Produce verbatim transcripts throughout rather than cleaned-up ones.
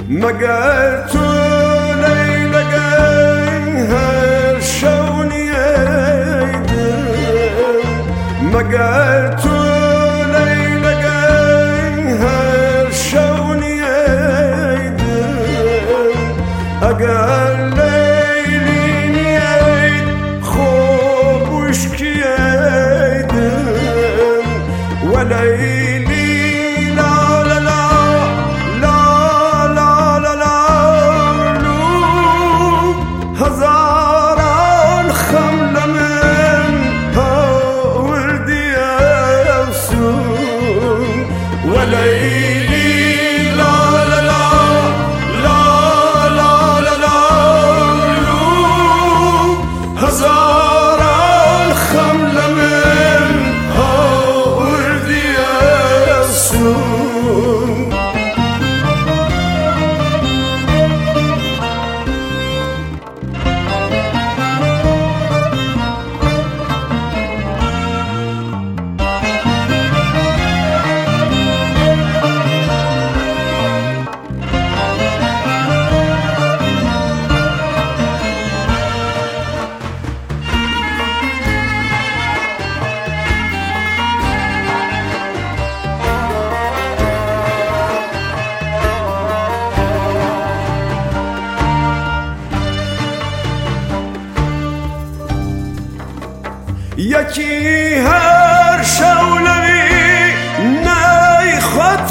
مگر تو لیلگی هر شونی ایدم مگر تو لیلگی هر شونی ایدم اگر لیلی نیید خوبش کی ایدم و لیلی هزاران خمل من هاوردی افسون وليلي لا لا لا لا لا لا لا هزاران خمل من هاوردی افسون یکی هر شولوی نای خود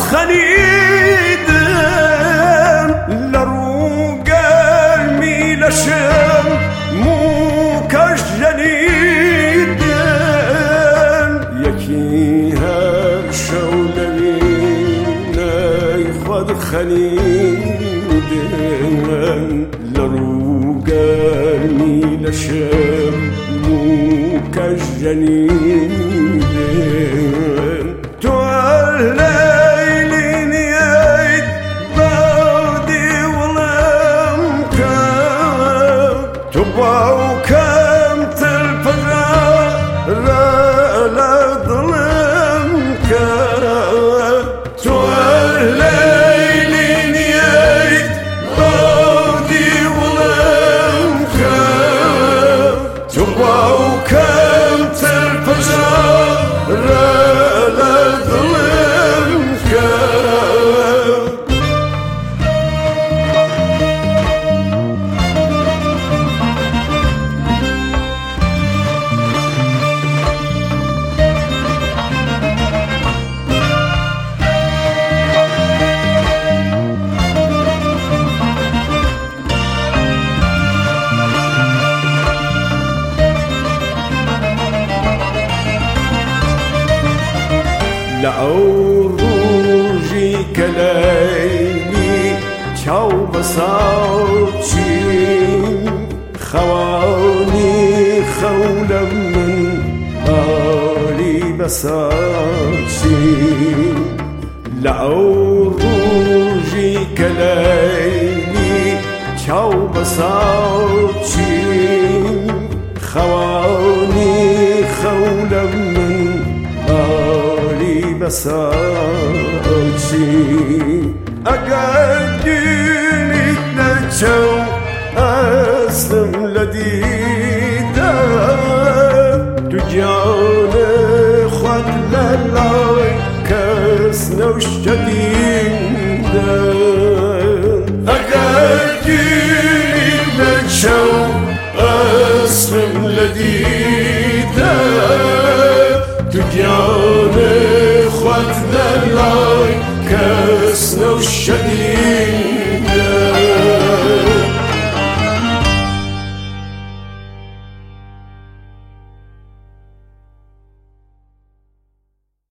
خنیدم لرو گرمی لشم موکش جنیدم یکی هر شولوی نای خود خنیدم لرو گرمی لشم كالجنين توليليني عيد بعدي ولمك تبعو كم تلفجر لا ظلمك توليليني عيد بعدي ولمك تبعو كم تلفجر لا ظلمك لأوروجي كليلي تشاو بصوتين خواني خولا من بالي بصوتين لأوروجي كليلي تشاو بصوتين خواني خولا من بساچی اگر دینیت نچو اسم لدیده تو جان خود للای کس نوشتیده اگر دینیت نچو اسم لدیده تو جان خود دلای کس نوشدی